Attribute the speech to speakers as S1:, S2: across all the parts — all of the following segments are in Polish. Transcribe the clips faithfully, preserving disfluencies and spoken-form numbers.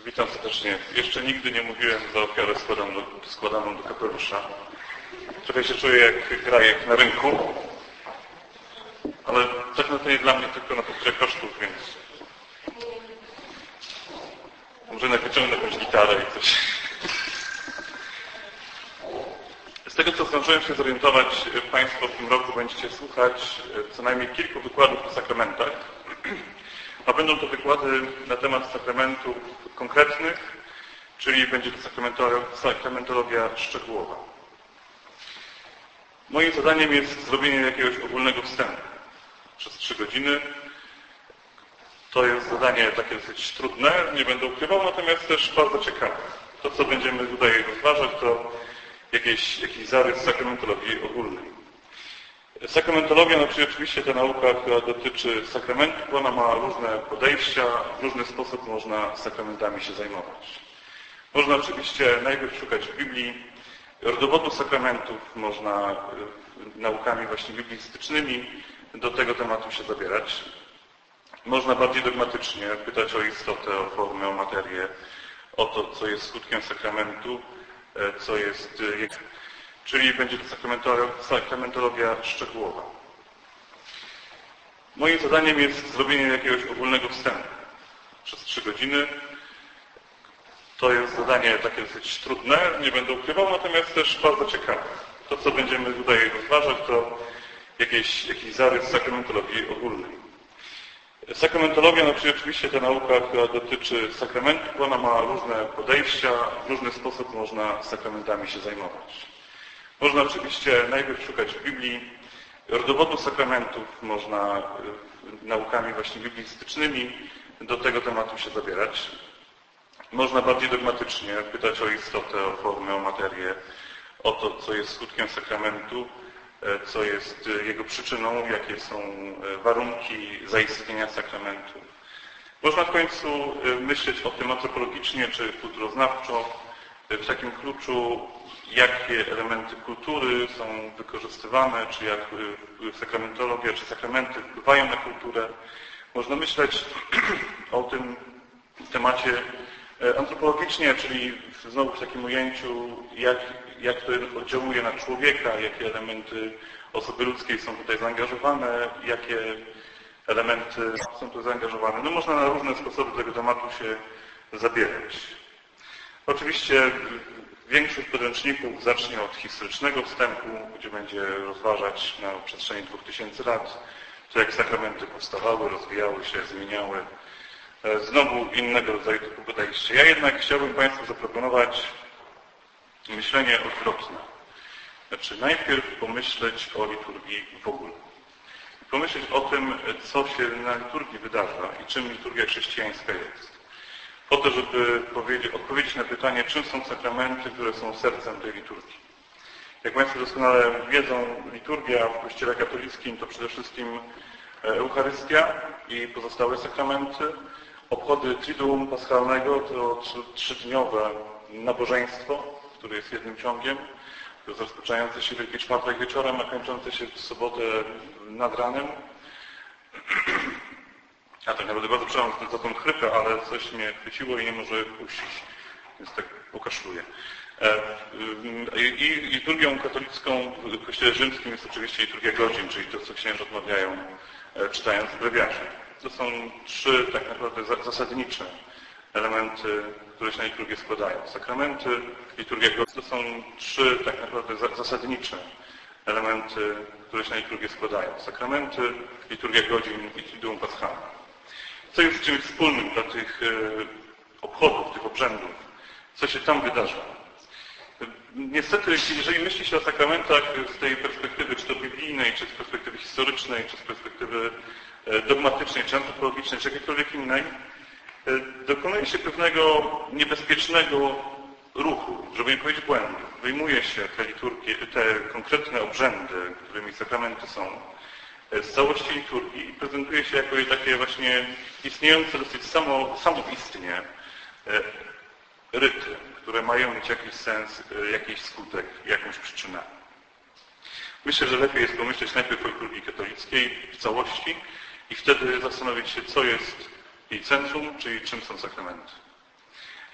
S1: Witam serdecznie. Jeszcze nigdy nie mówiłem za ofiarę składaną do, składaną do kapelusza. Trochę się czuję jak grajek na rynku, ale tak na to nie dla mnie, tylko na pokrycie kosztów, więc może jednak wyciągnę jakąś gitarę i coś. Z tego, co zdążyłem się zorientować, Państwo w tym roku będziecie słuchać co najmniej kilku wykładów o sakramentach. A będą to wykłady na temat sakramentów konkretnych, czyli będzie to sakramentologia szczegółowa. Moim zadaniem jest zrobienie jakiegoś ogólnego wstępu przez trzy godziny. To jest zadanie takie dosyć trudne, nie będę ukrywał, natomiast też bardzo ciekawe. To, co będziemy tutaj rozważać, to jakieś, jakiś zarys sakramentologii ogólnej. Sakramentologia, no czyli oczywiście ta nauka, która dotyczy sakramentów, ona ma różne podejścia, w różny sposób można sakramentami się zajmować. Można oczywiście najpierw szukać w Biblii rodowodu sakramentów, można naukami właśnie biblistycznymi do tego tematu się zabierać. Można bardziej dogmatycznie pytać o istotę, o formę, o materię, o to, co jest skutkiem sakramentu, co jest... Czyli będzie to sakramentologia szczegółowa. Moim zadaniem jest zrobienie jakiegoś ogólnego wstępu przez trzy godziny. To jest zadanie takie dosyć trudne, nie będę ukrywał, natomiast też bardzo ciekawe. To, co będziemy tutaj rozważać, to jakieś, jakiś zarys sakramentologii ogólnej. Sakramentologia, no czyli oczywiście ta nauka, która dotyczy sakramentów, ona ma różne podejścia, w różny sposób można sakramentami się zajmować. Można oczywiście najpierw szukać w Biblii rodowodu sakramentów, można naukami właśnie biblistycznymi do tego tematu się zabierać. Można bardziej dogmatycznie pytać o istotę, o formę, o materię, o to, co jest skutkiem sakramentu, co jest jego przyczyną, jakie są warunki zaistnienia sakramentu. Można w końcu myśleć o tym antropologicznie czy kulturoznawczo, w takim kluczu, jakie elementy kultury są wykorzystywane, czy jak sakramentologia, czy sakramenty wpływają na kulturę. Można myśleć o tym temacie antropologicznie, czyli znowu w takim ujęciu, jak, jak to oddziałuje na człowieka, jakie elementy osoby ludzkiej są tutaj zaangażowane, jakie elementy są tu zaangażowane. No można na różne sposoby tego tematu się zabierać. Oczywiście większość podręczników zacznie od historycznego wstępu, gdzie będzie rozważać na przestrzeni dwóch tysięcy lat to, jak sakramenty powstawały, rozwijały się, zmieniały. Znowu innego rodzaju typu podejście. Ja jednak chciałbym Państwu zaproponować myślenie odwrotne. Znaczy najpierw pomyśleć o liturgii w ogóle. Pomyśleć o tym, co się na liturgii wydarza i czym liturgia chrześcijańska jest. Po to, żeby odpowiedzieć na pytanie, czym są sakramenty, które są sercem tej liturgii. Jak Państwo doskonale wiedzą, liturgia w Kościele katolickim to przede wszystkim Eucharystia i pozostałe sakramenty. Obchody Triduum Paschalnego to trzydniowe nabożeństwo, które jest jednym ciągiem, rozpoczynające się Wielki Czwartek wieczorem, a kończące się w sobotę nad ranem. Ja tak naprawdę bardzo przepraszam za tą chrypę, ale coś mnie chwyciło i nie może puścić, więc tak pokaszluję. I liturgią katolicką w Kościele Rzymskim jest oczywiście liturgia godzin, czyli to, co księża odmawiają, czytając w brewiarze. To są trzy tak naprawdę zasadnicze elementy, które się na liturgię składają. Sakramenty, liturgia godzin. To są trzy tak naprawdę zasadnicze elementy, które się na liturgię składają. Sakramenty, liturgia godzin i Triduum Paschalne. Co jest czymś wspólnym dla tych obchodów, tych obrzędów? Co się tam wydarza? Niestety, jeżeli myśli się o sakramentach z tej perspektywy, czy to biblijnej, czy z perspektywy historycznej, czy z perspektywy dogmatycznej, czy antropologicznej, czy jakiejkolwiek innej, dokonuje się pewnego niebezpiecznego ruchu, żeby nie powiedzieć błędu. Wyjmuje się te liturgie, te konkretne obrzędy, którymi sakramenty są, z całości liturgii i prezentuje się jako takie właśnie istniejące dosyć samo, samoistnie ryty, które mają mieć jakiś sens, jakiś skutek, jakąś przyczynę. Myślę, że lepiej jest pomyśleć najpierw o liturgii katolickiej w całości i wtedy zastanowić się, co jest jej centrum, czyli czym są sakramenty.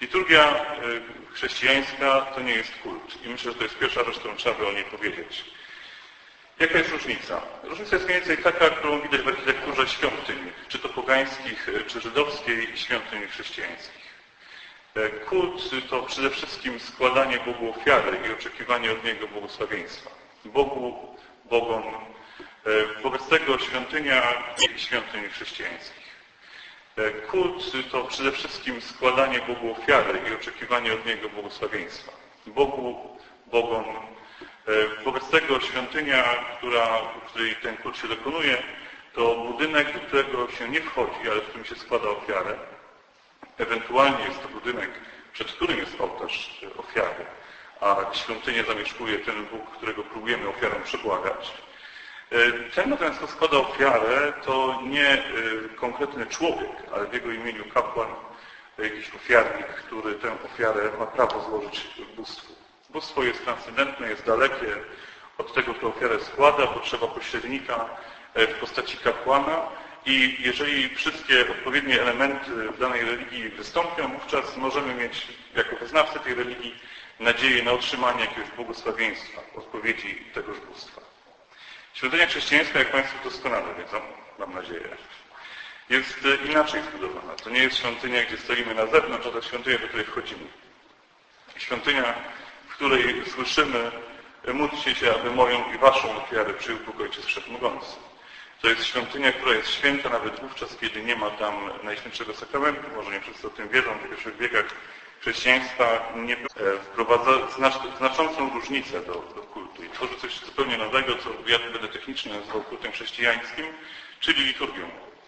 S1: Liturgia chrześcijańska to nie jest kult. I myślę, że to jest pierwsza rzecz, którą trzeba by o niej powiedzieć. Jaka jest różnica? Różnica jest mniej więcej taka, którą widać w architekturze świątyń, czy to pogańskich, czy żydowskiej, świątyń chrześcijańskich. Kult to przede wszystkim składanie Bogu ofiary i oczekiwanie od Niego błogosławieństwa. Bogu, Bogom. Wobec tego świątynia i świątyń chrześcijańskich. Kult to przede wszystkim składanie Bogu ofiary i oczekiwanie od Niego błogosławieństwa. Bogu, Bogom. Wobec tego świątynia, która, w której ten kult się dokonuje, to budynek, do którego się nie wchodzi, ale w którym się składa ofiarę. Ewentualnie jest to budynek, przed którym jest ołtarz ofiary, a świątynię zamieszkuje ten Bóg, którego próbujemy ofiarą przebłagać. Ten natomiast, kto składa ofiarę, to nie konkretny człowiek, ale w jego imieniu kapłan, jakiś ofiarnik, który tę ofiarę ma prawo złożyć bóstwu. Bóstwo jest transcendentne, jest dalekie od tego, kto ofiarę składa, potrzeba pośrednika w postaci kapłana i jeżeli wszystkie odpowiednie elementy w danej religii wystąpią, wówczas możemy mieć jako wyznawcy tej religii nadzieję na otrzymanie jakiegoś błogosławieństwa, odpowiedzi tegoż bóstwa. Świątynia chrześcijańska, jak Państwo doskonale wiedzą, mam nadzieję, jest inaczej zbudowana. To nie jest świątynia, gdzie stoimy na zewnątrz, a to świątynia, do której wchodzimy. Świątynia, w której słyszymy: módlcie się, aby moją i waszą ofiarę przyjął Bóg Ojciec Wszechmogący. To jest świątynia, która jest święta nawet wówczas, kiedy nie ma tam Najświętszego Sakramentu. Może nie wszyscy o tym wiedzą, w pierwszych wiekach chrześcijaństwa nie wprowadza znaczącą różnicę do, do kultu i tworzy coś zupełnie nowego, co ja będę technicznie nazywał kultem chrześcijańskim, czyli liturgią.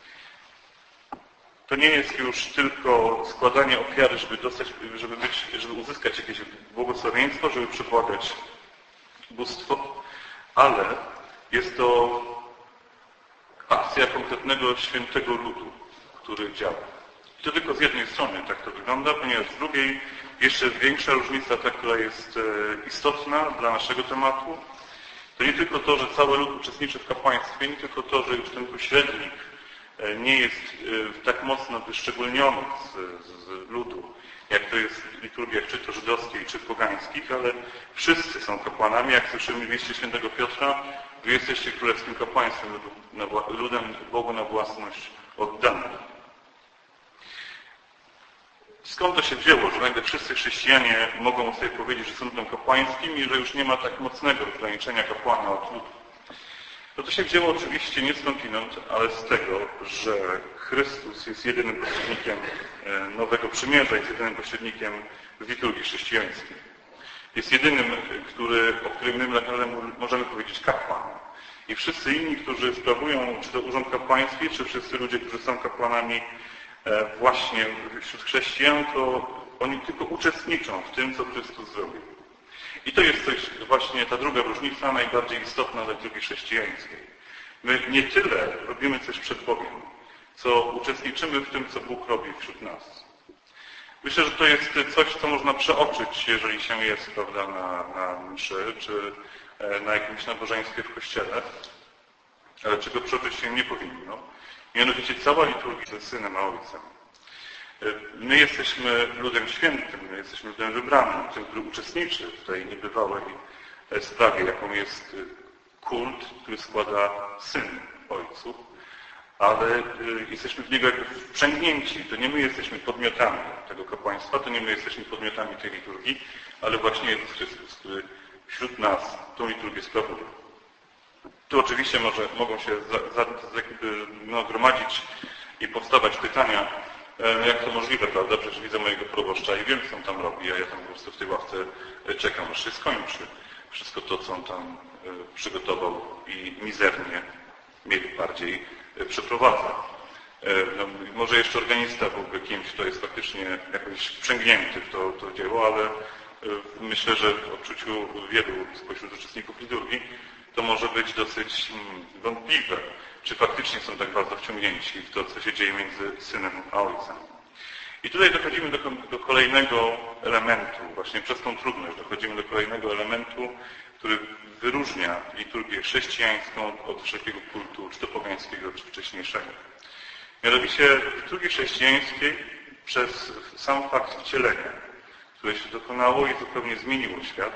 S1: To nie jest już tylko składanie ofiary, żeby dostać, żeby być, żeby uzyskać jakieś błogosławieństwo, żeby przebłagać bóstwo, ale jest to akcja konkretnego świętego ludu, który działa. I to tylko z jednej strony tak to wygląda, ponieważ z drugiej jeszcze większa różnica, ta, która jest istotna dla naszego tematu, to nie tylko to, że cały lud uczestniczy w kapłaństwie, nie tylko to, że już ten pośrednik nie jest tak mocno wyszczególniony z, z ludu, jak to jest w liturgiach czy to żydowskiej, czy pogańskich, ale wszyscy są kapłanami, jak słyszymy w liście świętego Piotra: wy jesteście królewskim kapłaństwem, ludem Bogu na własność oddanym. Skąd to się wzięło, że nagle wszyscy chrześcijanie mogą sobie powiedzieć, że są ludem kapłańskim i że już nie ma tak mocnego rozgraniczenia kapłana od ludu? No to się wzięło oczywiście nie skądinąd, ale z tego, że Chrystus jest jedynym pośrednikiem nowego przymierza, jest jedynym pośrednikiem w liturgii chrześcijańskiej. Jest jedynym, który, o którym my naprawdę możemy powiedzieć kapłan. I wszyscy inni, którzy sprawują czy to urząd kapłański, czy wszyscy ludzie, którzy są kapłanami właśnie wśród chrześcijan, to oni tylko uczestniczą w tym, co Chrystus zrobił. I to jest coś, właśnie ta druga różnica, najbardziej istotna dla liturgii chrześcijańskiej. My nie tyle robimy coś przed Bogiem, co uczestniczymy w tym, co Bóg robi wśród nas. Myślę, że to jest coś, co można przeoczyć, jeżeli się jest, prawda, na, na mszy, czy na jakimś nabożeństwie w kościele, ale czego przeoczyć się nie powinno. Mianowicie cała liturgia ze Synem a Ojcem. My jesteśmy ludem świętym, my jesteśmy ludem wybranym, tym, który uczestniczy w tej niebywałej sprawie, jaką jest kult, który składa Syn Ojcu, ale jesteśmy w niego wprzęgnięci. To nie my jesteśmy podmiotami tego kapłaństwa, to nie my jesteśmy podmiotami tej liturgii, ale właśnie Jezus Chrystus, który wśród nas tą liturgię sprawuje. Tu oczywiście może, mogą się za, za, jakby, no, gromadzić i powstawać pytania, jak to możliwe, prawda? Przecież widzę mojego proboszcza i wiem, co on tam robi, a ja tam po prostu w tej ławce czekam, aż się skończy wszystko to, co on tam przygotował i mizernie, mniej bardziej, przeprowadza. No, może jeszcze organista byłby kimś, kto jest faktycznie jakoś wprzęgnięty w to, to dzieło, ale myślę, że w odczuciu wielu spośród uczestników liturgii to może być dosyć wątpliwe, czy faktycznie są tak bardzo wciągnięci w to, co się dzieje między Synem a Ojcem. I tutaj dochodzimy do, do kolejnego elementu, właśnie przez tą trudność dochodzimy do kolejnego elementu, który wyróżnia liturgię chrześcijańską od wszelkiego kultu, czy to pogańskiego, czy wcześniejszego. Mianowicie w liturgii chrześcijańskiej przez sam fakt wcielenia, które się dokonało i zupełnie zmieniło świat,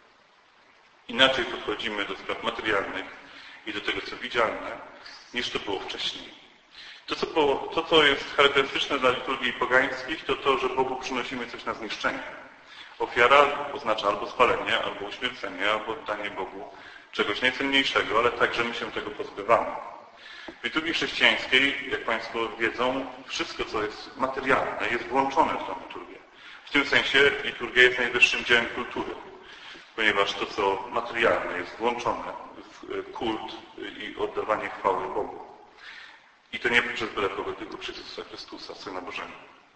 S1: inaczej podchodzimy do spraw materialnych i do tego, co widzialne, niż to było wcześniej. To co, było, to, co jest charakterystyczne dla liturgii pogańskich, to to, że Bogu przynosimy coś na zniszczenie. Ofiara oznacza albo spalenie, albo uśmiercenie, albo oddanie Bogu czegoś najcenniejszego, ale także my się tego pozbywamy. W liturgii chrześcijańskiej, jak Państwo wiedzą, wszystko, co jest materialne, jest włączone w tę liturgię. W tym sensie liturgia jest najwyższym dziełem kultury, ponieważ to, co materialne, jest włączone w kult i oddawanie chwały Bogu. I to nie przez byle kogo, tylko przez Jezusa Chrystusa, Syna Bożego.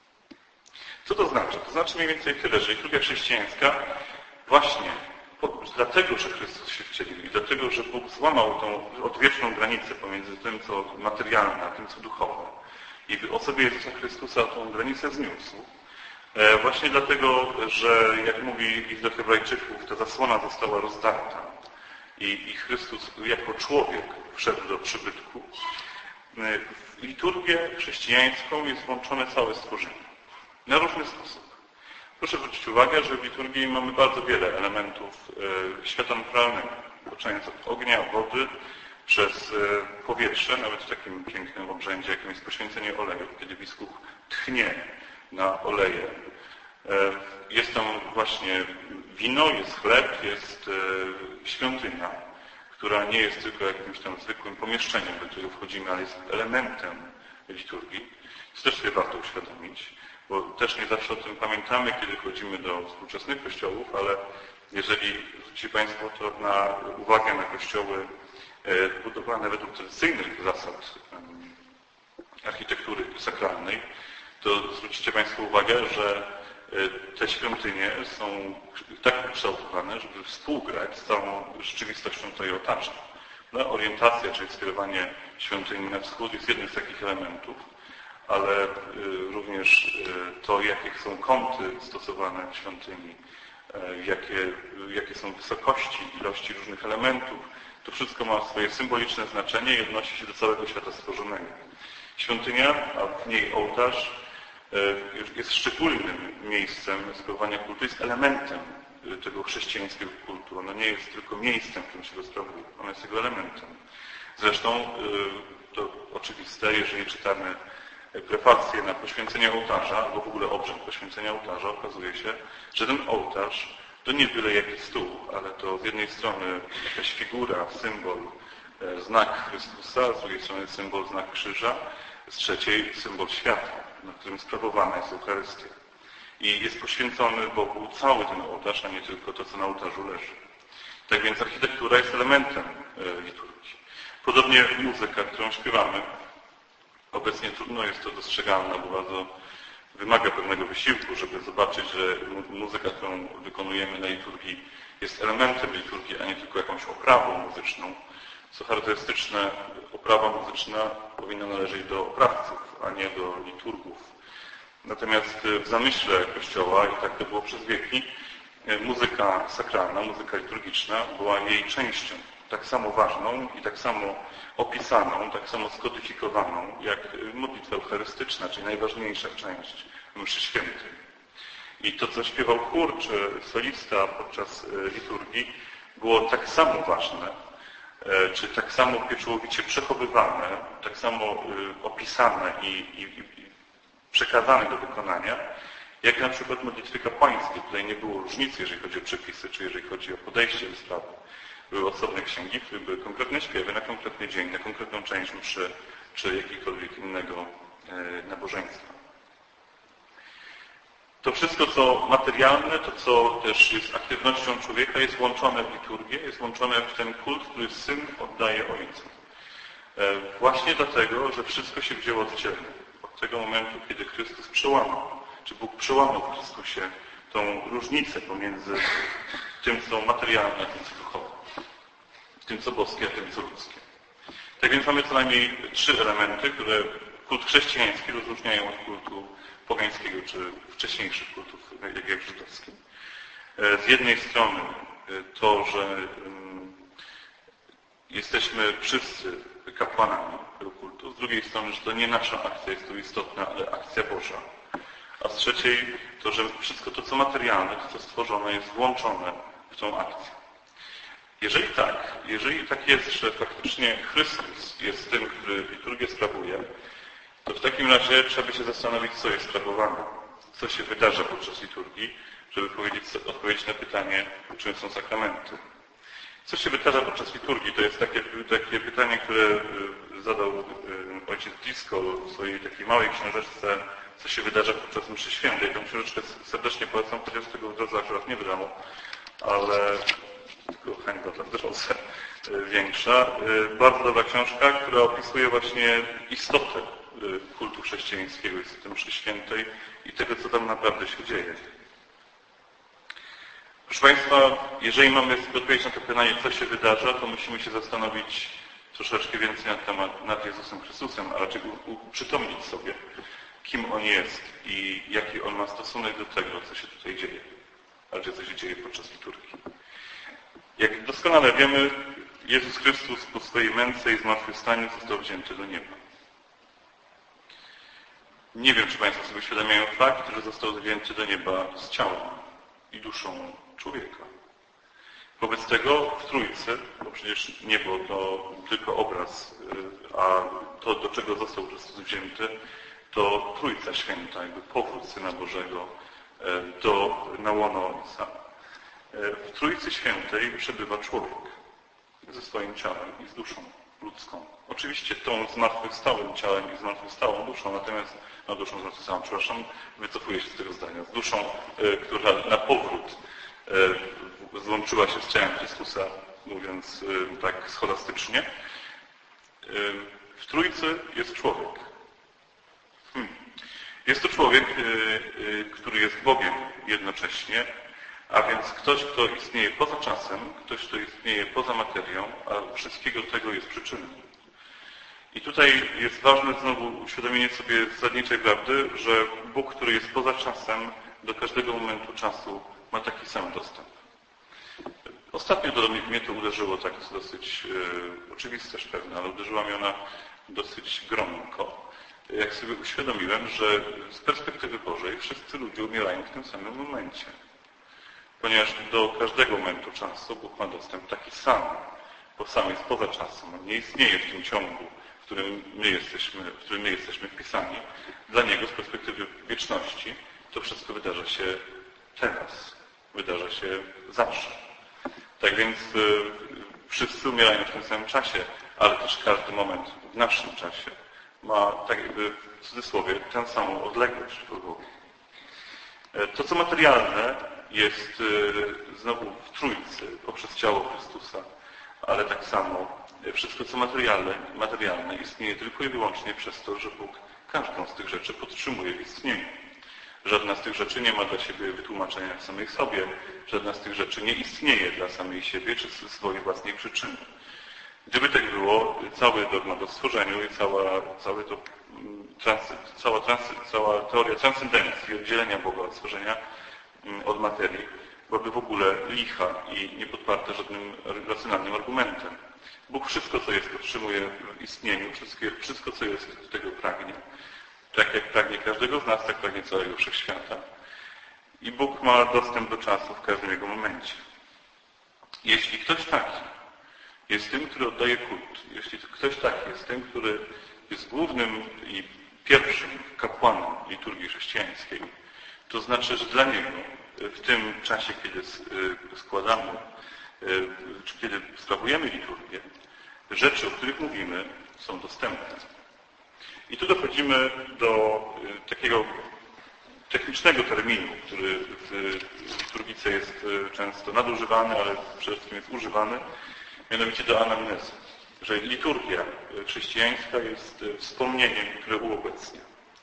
S1: Co to znaczy? To znaczy mniej więcej tyle, że liturgia chrześcijańska właśnie dlatego, że Chrystus się wcielił i dlatego, że Bóg złamał tą odwieczną granicę pomiędzy tym, co materialne, a tym, co duchowe. I w osobie Jezusa Chrystusa tą granicę zniósł. Właśnie dlatego, że jak mówi list do Hebrajczyków, ta zasłona została rozdarta. I, I Chrystus jako człowiek wszedł do przybytku. W liturgię chrześcijańską jest włączone całe stworzenie. Na różny sposób. Proszę zwrócić uwagę, że w liturgii mamy bardzo wiele elementów świata naturalnego, poczynając od ognia, wody, przez powietrze, nawet w takim pięknym obrzędzie, jakim jest poświęcenie oleju, kiedy biskup tchnie na oleje. Jest tam właśnie wino, jest chleb, jest świątynia, która nie jest tylko jakimś tam zwykłym pomieszczeniem, do którego wchodzimy, ale jest elementem liturgii. To też sobie warto uświadomić, bo też nie zawsze o tym pamiętamy, kiedy chodzimy do współczesnych kościołów, ale jeżeli zwrócicie Państwo to na uwagę na kościoły budowane według tradycyjnych zasad architektury sakralnej, to zwrócicie Państwo uwagę, że te świątynie są tak kształtowane, żeby współgrać z całą rzeczywistością tej otaczki. No, orientacja, czyli skierowanie świątyni na wschód jest jednym z takich elementów, ale również to, jakie są kąty stosowane w świątyni, jakie, jakie są wysokości, ilości różnych elementów, to wszystko ma swoje symboliczne znaczenie i odnosi się do całego świata stworzonego. Świątynia, a w niej ołtarz, jest szczególnym miejscem sprawowania kultu, jest elementem tego chrześcijańskiego kultu. Ono nie jest tylko miejscem, w którym się go sprawuje, ono jest jego elementem. Zresztą to oczywiste, jeżeli czytamy prefację na poświęcenie ołtarza, albo w ogóle obrzęd poświęcenia ołtarza, okazuje się, że ten ołtarz to nie byle jaki stół, ale to z jednej strony jakaś figura, symbol, znak Chrystusa, z drugiej strony symbol, znak krzyża, z trzeciej symbol światła, na którym sprawowana jest Eucharystia. I jest poświęcony Bogu cały ten ołtarz, a nie tylko to, co na ołtarzu leży. Tak więc architektura jest elementem liturgii. Podobnie muzyka, którą śpiewamy. Obecnie trudno jest to dostrzegalne, bo bardzo wymaga pewnego wysiłku, żeby zobaczyć, że muzyka, którą wykonujemy na liturgii, jest elementem liturgii, a nie tylko jakąś oprawą muzyczną. Co charakterystyczne, oprawa muzyczna powinna należeć do oprawców, a nie do liturgów. Natomiast w zamyśle Kościoła, i tak to było przez wieki, muzyka sakralna, muzyka liturgiczna była jej częścią, tak samo ważną i tak samo opisaną, tak samo skodyfikowaną, jak modlitwa eucharystyczna, czyli najważniejsza część mszy świętej. I to, co śpiewał chór czy solista podczas liturgii, było tak samo ważne, czy tak samo pieczołowicie przechowywane, tak samo opisane i, i, i przekazane do wykonania, jak na przykład modlitwy kapłańskie. Tutaj nie było różnicy, jeżeli chodzi o przepisy, czy jeżeli chodzi o podejście do sprawy. Były osobne księgi, które były konkretne śpiewy na konkretny dzień, na konkretną część mszy, czy jakiegokolwiek innego nabożeństwa. To wszystko, co materialne, to co też jest aktywnością człowieka, jest włączone w liturgię, jest włączone w ten kult, który Syn oddaje Ojcu. Właśnie dlatego, że wszystko się wzięło od wcielenia. Od tego momentu, kiedy Chrystus przełamał, czy Bóg przełamał w Chrystusie tą różnicę pomiędzy tym, co materialne, a tym, co duchowe. Tym, co boskie, a tym, co ludzkie. Tak więc mamy co najmniej trzy elementy, które kult chrześcijański rozróżniają od kultu pogańskiego, czy wcześniejszych kultów, jak, jak żydowskim. Z jednej strony to, że jesteśmy wszyscy kapłanami tego kultu, z drugiej strony, że to nie nasza akcja jest tu istotna, ale akcja Boża. a z trzeciej to, że wszystko to, co materialne, to, co stworzone, jest włączone w tą akcję. Jeżeli tak, jeżeli tak jest, że faktycznie Chrystus jest tym, który liturgię sprawuje, to w takim razie trzeba by się zastanowić, co jest sprawowane, co się wydarza podczas liturgii, żeby powiedzieć, odpowiedzieć na pytanie, czym są sakramenty. Co się wydarza podczas liturgii? To jest takie, takie pytanie, które zadał ojciec Blisko w swojej takiej małej książeczce, co się wydarza podczas mszy świętej. Tę książeczkę serdecznie polecam, chociaż tego w drodze akurat nie wydano, ale tylko hańba dla drodze większa. Bardzo dobra książka, która opisuje właśnie istotę kultu chrześcijańskiego, istoty mszy świętej i tego, co tam naprawdę się dzieje. Proszę Państwa, jeżeli mamy odpowiedzieć na to pytanie, co się wydarza, to musimy się zastanowić troszeczkę więcej na temat, nad Jezusem Chrystusem, a raczej uprzytomnić sobie, kim On jest i jaki On ma stosunek do tego, co się tutaj dzieje, a raczej co się dzieje podczas liturgii. Jak doskonale wiemy, Jezus Chrystus po swojej męce i zmartwychwstaniu został wzięty do nieba. Nie wiem, czy Państwo sobie uświadamiają fakt, że został wzięty do nieba z ciałem i duszą człowieka. Wobec tego w Trójcy, bo przecież niebo to tylko obraz, a to, do czego został Chrystus wzięty, to Trójca Święta, jakby powrót Syna Bożego do na łono Ojca. W Trójcy Świętej przebywa człowiek ze swoim ciałem i z duszą ludzką. Oczywiście tą zmartwychwstałym ciałem i zmartwychwstałą duszą, natomiast no duszą zmartwychwstałą, przepraszam, wycofuję się z tego zdania, z duszą, która na powrót złączyła się z ciałem Chrystusa, mówiąc tak scholastycznie. W Trójcy jest człowiek. Hmm. Jest to człowiek, który jest Bogiem jednocześnie, a więc ktoś, kto istnieje poza czasem, ktoś, kto istnieje poza materią, a wszystkiego tego jest przyczyną. I tutaj jest ważne znowu uświadomienie sobie zasadniczej prawdy, że Bóg, który jest poza czasem, do każdego momentu czasu ma taki sam dostęp. Ostatnio do mnie to uderzyło tak dosyć e, oczywiste pewne, ale uderzyła mnie ona dosyć gromko. Jak sobie uświadomiłem, że z perspektywy Bożej wszyscy ludzie umierają w tym samym momencie. Ponieważ do każdego momentu czasu Bóg ma dostęp taki sam, bo sam jest poza czasem. On nie istnieje w tym ciągu, w którym my jesteśmy, w którym my jesteśmy wpisani. Dla Niego z perspektywy wieczności to wszystko wydarza się teraz. Wydarza się zawsze. Tak więc y, wszyscy umierają w tym samym czasie, ale też każdy moment w naszym czasie ma tak jakby w cudzysłowie tę samą odległość od Boga. To, co materialne, jest znowu w Trójcy poprzez ciało Chrystusa, ale tak samo wszystko, co materialne, materialne istnieje tylko i wyłącznie przez to, że Bóg każdą z tych rzeczy podtrzymuje w istnieniu. Żadna z tych rzeczy nie ma dla siebie wytłumaczenia w samej sobie, żadna z tych rzeczy nie istnieje dla samej siebie czy z swojej własnej przyczyny. Gdyby tak było, cały dogmat o stworzeniu i cała, cały to, transy, cała, transy, cała teoria transcendencji, oddzielenia Boga od stworzenia, od materii, byłaby w ogóle licha i nie podparta żadnym racjonalnym argumentem. Bóg wszystko, co jest, podtrzymuje w istnieniu, wszystko, wszystko co jest, do tego pragnie. Tak jak pragnie każdego z nas, tak pragnie całego wszechświata. I Bóg ma dostęp do czasu w każdym jego momencie. Jeśli ktoś taki jest tym, który oddaje kult, jeśli ktoś taki jest tym, który jest głównym i pierwszym kapłanem liturgii chrześcijańskiej, to znaczy, że dla niego w tym czasie, kiedy składamy, czy kiedy sprawujemy liturgię, rzeczy, o których mówimy, są dostępne. I tu dochodzimy do takiego technicznego terminu, który w liturgice jest często nadużywany, ale przede wszystkim jest używany, mianowicie do anamnezy. Że liturgia chrześcijańska jest wspomnieniem, które uobecnia.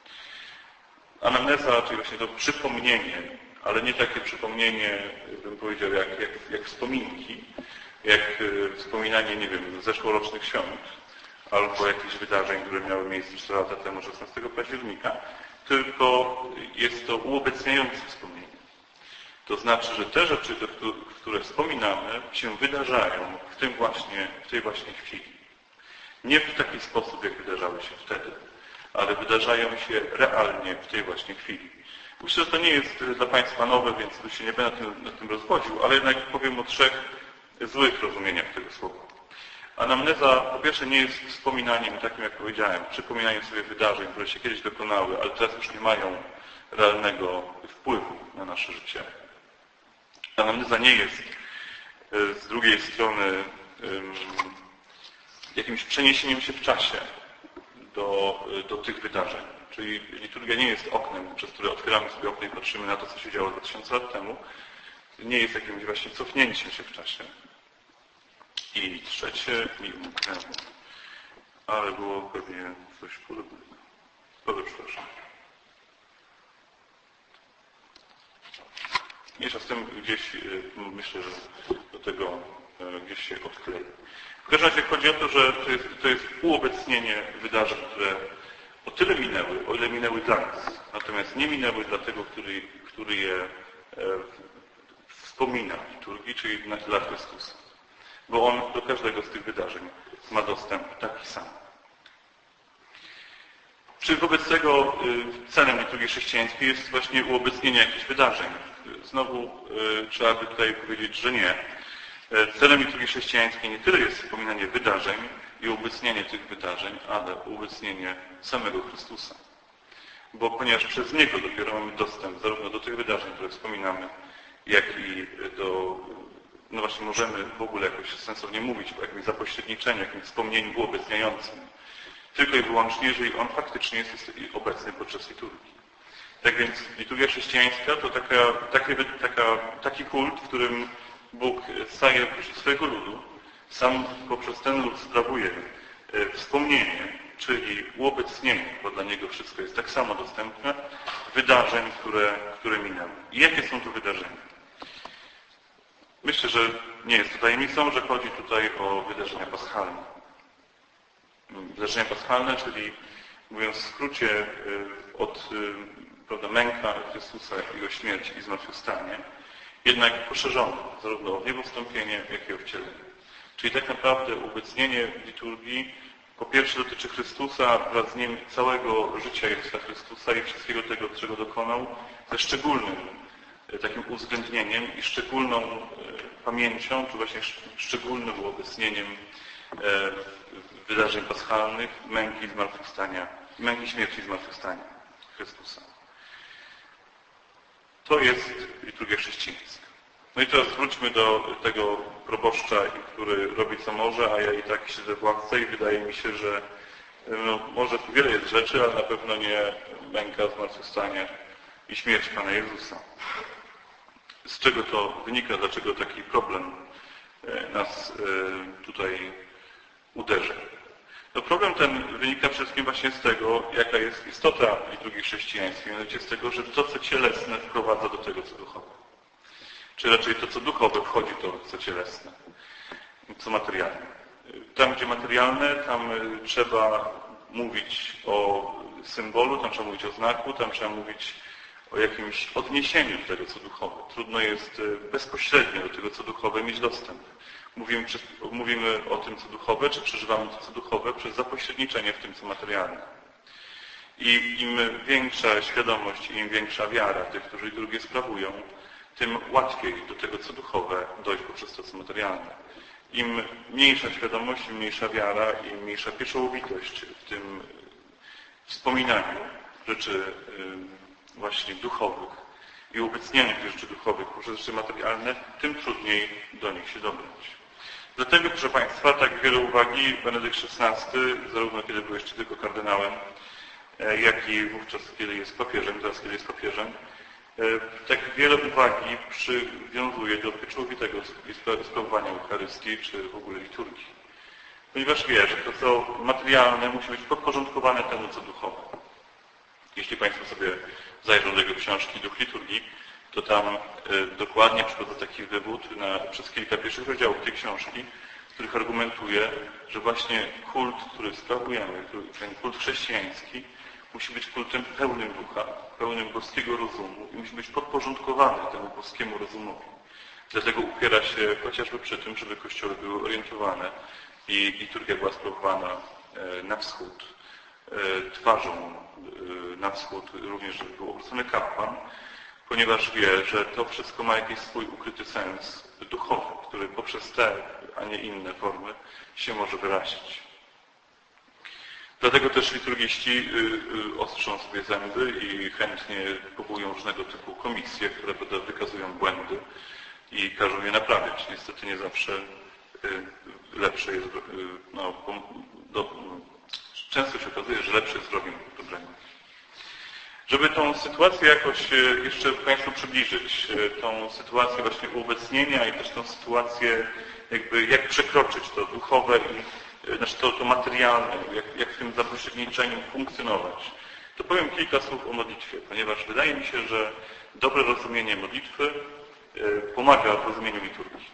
S1: Anamneza, czyli właśnie to przypomnienie, ale nie takie przypomnienie, bym powiedział, jak, jak, jak wspominki, jak wspominanie, nie wiem, zeszłorocznych świąt, albo jakichś wydarzeń, które miały miejsce cztery lata temu, szesnastego października, tylko jest to uobecniające wspomnienie. To znaczy, że te rzeczy, które wspominamy, się wydarzają w tym właśnie, w tej właśnie chwili. Nie w taki sposób, jak wydarzały się wtedy, ale wydarzają się realnie w tej właśnie chwili. Myślę, że to nie jest dla Państwa nowe, więc tu się nie będę nad tym, nad tym rozwodził, ale jednak powiem o trzech złych rozumieniach tego słowa. Anamneza po pierwsze nie jest wspominaniem takim, jak powiedziałem, przypominaniem sobie wydarzeń, które się kiedyś dokonały, ale teraz już nie mają realnego wpływu na nasze życie. Anamneza nie jest z drugiej strony jakimś przeniesieniem się w czasie do, do tych wydarzeń. Czyli liturgia nie jest oknem, przez które otwieramy sobie okno i patrzymy na to, co się działo dwa tysiące lat temu. Nie jest jakimś właśnie cofnięciem się w czasie. I trzecie mi umknęło, ale było pewnie coś podobnego. Bardzo przepraszam. Mniejsza z tym gdzieś, myślę, że do tego gdzieś się odklei. W każdym razie chodzi o to, że to jest, to jest uobecnienie wydarzeń, które o tyle minęły, o ile minęły dla nas. Natomiast nie minęły dla tego, który, który je wspomina w liturgii, czyli dla Chrystusa. Bo On do każdego z tych wydarzeń ma dostęp taki sam. Czy wobec tego celem liturgii chrześcijańskiej jest właśnie uobecnienie jakichś wydarzeń? Znowu trzeba by tutaj powiedzieć, że nie. Celem liturgii chrześcijańskiej nie tyle jest wspominanie wydarzeń i uobecnianie tych wydarzeń, ale uobecnienie samego Chrystusa. Bo ponieważ przez Niego dopiero mamy dostęp zarówno do tych wydarzeń, które wspominamy, jak i do, no właśnie możemy w ogóle jakoś sensownie mówić o jakimś zapośredniczeniu, jakimś wspomnieniu uobecniającym. Tylko i wyłącznie, jeżeli On faktycznie jest obecny podczas liturgii. Tak więc liturgia chrześcijańska to taka, taki, taka, taki kult, w którym Bóg staje swojego ludu, sam poprzez ten lud sprawuje wspomnienie, czyli uobecnienie, bo dla Niego wszystko jest tak samo dostępne, wydarzeń, które, które minęły. I jakie są to wydarzenia? Myślę, że nie jest to tajemnicą, że chodzi tutaj o wydarzenia paschalne. Wydarzenia paschalne, czyli mówiąc w skrócie, od prawda, męka Chrystusa, Jego śmierci i zmartwychwstanie, jednak poszerzone, zarówno o Jego wstąpienie, jak i o wcielenie. Czyli tak naprawdę uobecnienie w liturgii po pierwsze dotyczy Chrystusa, wraz z Nim całego życia Jezusa Chrystusa i wszystkiego tego, czego dokonał, ze szczególnym takim uwzględnieniem i szczególną pamięcią, czy właśnie szczególnym uobecnieniem wydarzeń paschalnych, męki i zmartwychwstania, męki, śmierci i zmartwychwstania Chrystusa. To jest liturgia chrześcijańska. No i teraz wróćmy do tego proboszcza, który robi co może, a ja i tak siedzę w ławce i wydaje mi się, że no, może tu wiele jest rzeczy, ale na pewno nie męka, zmartwychwstanie i śmierć Pana Jezusa. Z czego to wynika? Dlaczego taki problem nas tutaj uderzy? No problem ten wynika przede wszystkim właśnie z tego, jaka jest istota liturgii chrześcijańskiej, mianowicie z tego, że to, co cielesne, wprowadza do tego, co duchowe. Czy raczej to, co duchowe, wchodzi to, co cielesne, co materialne. Tam, gdzie materialne, tam trzeba mówić o symbolu, tam trzeba mówić o znaku, tam trzeba mówić o jakimś odniesieniu do tego, co duchowe. Trudno jest bezpośrednio do tego, co duchowe, mieć dostęp. Mówimy, mówimy o tym, co duchowe, czy przeżywamy to, co duchowe, przez zapośredniczenie w tym, co materialne. I im większa świadomość i im większa wiara tych, którzy liturgię sprawują, tym łatwiej do tego, co duchowe, dojść poprzez to, co materialne. Im mniejsza świadomość, im mniejsza wiara, im mniejsza pieczołowitość w tym wspominaniu rzeczy właśnie duchowych i uobecnianiu tych rzeczy duchowych poprzez rzeczy materialne, tym trudniej do nich się dobrać. Dlatego, proszę Państwa, tak wiele uwagi Benedykt szesnasty, zarówno kiedy był jeszcze tylko kardynałem, jak i wówczas, kiedy jest papieżem, teraz kiedy jest papieżem, tak wiele uwagi przywiązuje do pieczołowitego sprawowania Eucharystii, czy w ogóle liturgii. Ponieważ wie, że to, co materialne, musi być podporządkowane temu, co duchowe. Jeśli Państwo sobie zajrzą do jego książki Duch Liturgii, to tam dokładnie przychodzi taki wywód na, przez kilka pierwszych rozdziałów tej książki, w których argumentuje, że właśnie kult, który sprawujemy, ten kult chrześcijański, musi być kultem pełnym ducha, pełnym boskiego rozumu i musi być podporządkowany temu boskiemu rozumowi. Dlatego upiera się chociażby przy tym, żeby kościoły były orientowane i liturgia była sprawowana na wschód, twarzą na wschód, również żeby był obrócony kapłan, ponieważ wie, że to wszystko ma jakiś swój ukryty sens duchowy, który poprzez te, a nie inne formy się może wyrazić. Dlatego też liturgiści ostrzą sobie zęby i chętnie powołują różnego typu komisje, które wykazują błędy i każą je naprawiać. Niestety nie zawsze lepsze jest, no, do, często się okazuje, że lepsze jest wrogiem dobrego. Żeby tą sytuację jakoś jeszcze Państwu przybliżyć, tą sytuację właśnie uobecnienia i też tą sytuację jakby jak przekroczyć to duchowe i znaczy to, to materialne, jak, jak w tym zapośredniczeniu funkcjonować, to powiem kilka słów o modlitwie, ponieważ wydaje mi się, że dobre rozumienie modlitwy pomaga w rozumieniu liturgii.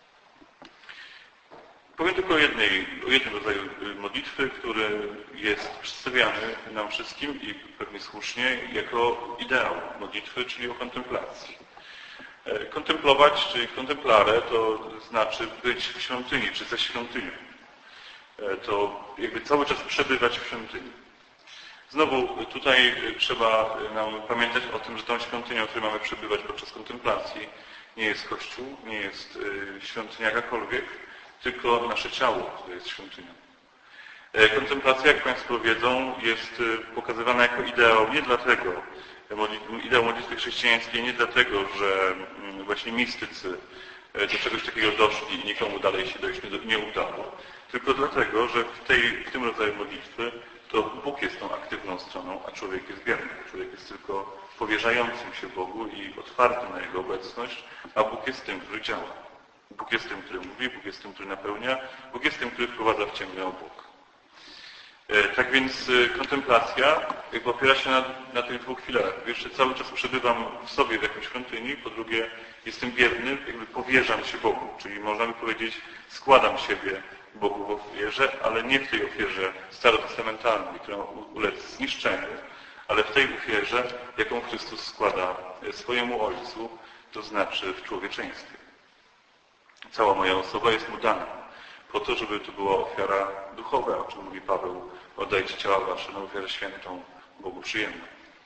S1: Powiem tylko o, jednej, o jednym rodzaju modlitwy, który jest przedstawiany nam wszystkim i pewnie słusznie jako ideał modlitwy, czyli o kontemplacji. Kontemplować, czyli kontemplare, to znaczy być w świątyni, czy ze świątynią. To jakby cały czas przebywać w świątyni. Znowu tutaj trzeba nam pamiętać o tym, że tą świątynią, w której mamy przebywać podczas kontemplacji, nie jest Kościół, nie jest świątynia jakakolwiek, tylko nasze ciało, które jest świątynią. Kontemplacja, jak Państwo wiedzą, jest pokazywana jako ideał nie dlatego, ideał modlitwy chrześcijańskiej nie dlatego, że właśnie mistycy do czegoś takiego doszli i nikomu dalej się dojść nie udało, tylko dlatego, że w, tej, w tym rodzaju modlitwy to Bóg jest tą aktywną stroną, a człowiek jest bierny. Człowiek jest tylko powierzającym się Bogu i otwarty na Jego obecność, a Bóg jest tym, który działa. Bóg jest tym, który mówi, Bóg jest tym, który napełnia, Bóg jest tym, który wprowadza w ciemny obłok. Tak więc kontemplacja jakby opiera się na, na tych dwóch filarach. Po pierwsze, cały czas przebywam w sobie w jakiejś świątyni, po drugie, jestem bierny, jakby powierzam się Bogu, czyli można by powiedzieć, składam siebie Bogu w ofierze, ale nie w tej ofierze starotestamentalnej, która uległ zniszczeniu, ale w tej ofierze, jaką Chrystus składa swojemu Ojcu, to znaczy w człowieczeństwie. Cała moja osoba jest mu dana, po to, żeby to była ofiara duchowa, o czym mówi Paweł, oddajcie ciała wasze na ofiarę świętą, Bogu przyjemną.